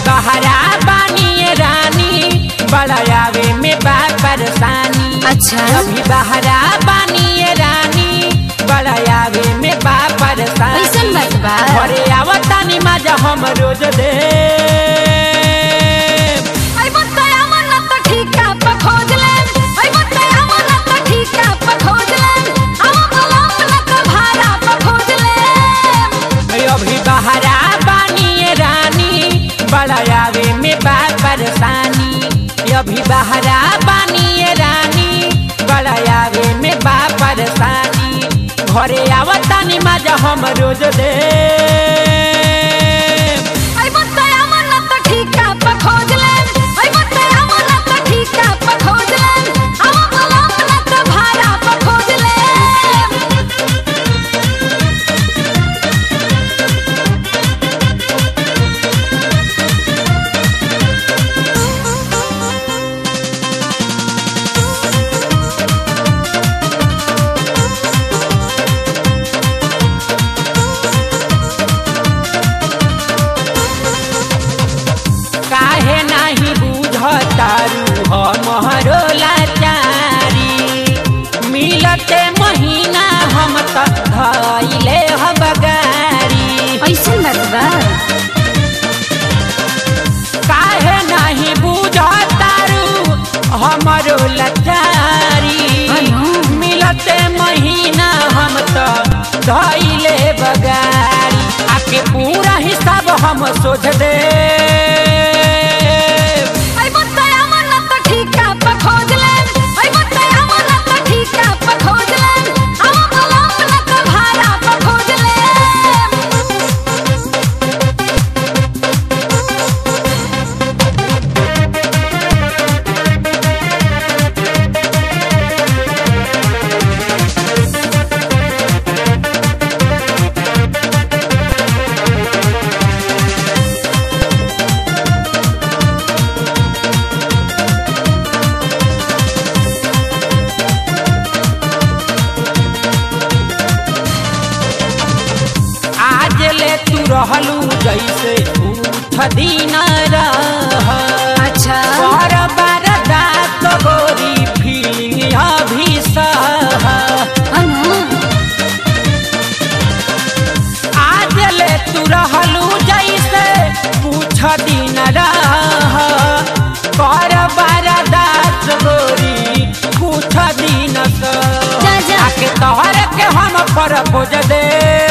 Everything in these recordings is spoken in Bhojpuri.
बहरा बानी रानी बड़ा आवे में बा परेशानी। अच्छा अभी बहरा बानी रानी बड़ा आवे में बा परेशानी। कैसन बात बा? घरे आवतानी मजा हम रोज दे बहरा बानी रानी बड़ा आवे में बा परेशानी। अभी बहरा बानी रानी बड़ा आवे में बा परेशानी। घरे आवतानी मजा हम रोज दे तारू हमरो लाचारी। मिलते महीना हम तक धइले हबगारी। ऐसन बात बा? काहे नहीं बुझतारू हमरो लाचारी। मिलते महीना हम तक धइले बगारी। आके पूरा हिसाब हम सोच दे तू रहलू जैसे दिन रह। अच्छा बार बार दात गोरी फीलिंग अभी सह। आज ले तू रहलू जैसे पूछ दिन रह। बार बार दात गोरी पूछ दिन सह। आके तोहर के हम पर खोज दे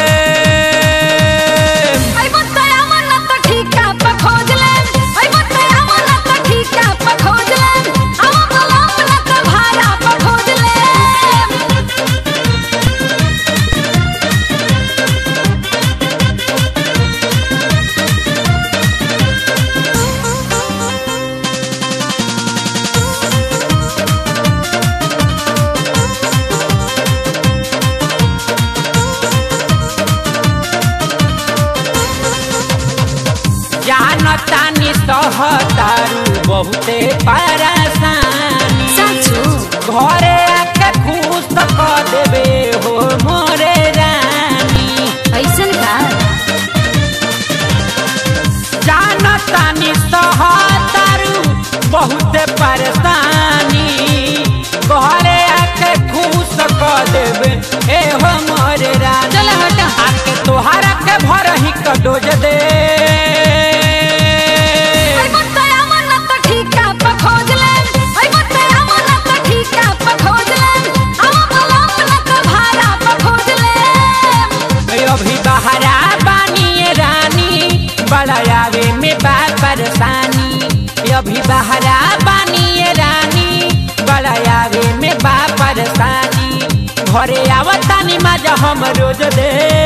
जानतानी सहतारू बहुते परेशानी। घरे आके खुश कर देवे हो मोरे रानी। ऐसन का? जानतानी सहतारू बहुते परेशानी। घरे आके खुश कर देवे ए हो मोरे रानी। चल हट आके तोहरा के भर ही कटोज दे आवे में बा परेशानी। अभी बहरा बानी रानी बड़ा आवे में बा परेशानी। घरे आवतानी मजा हम रोज दे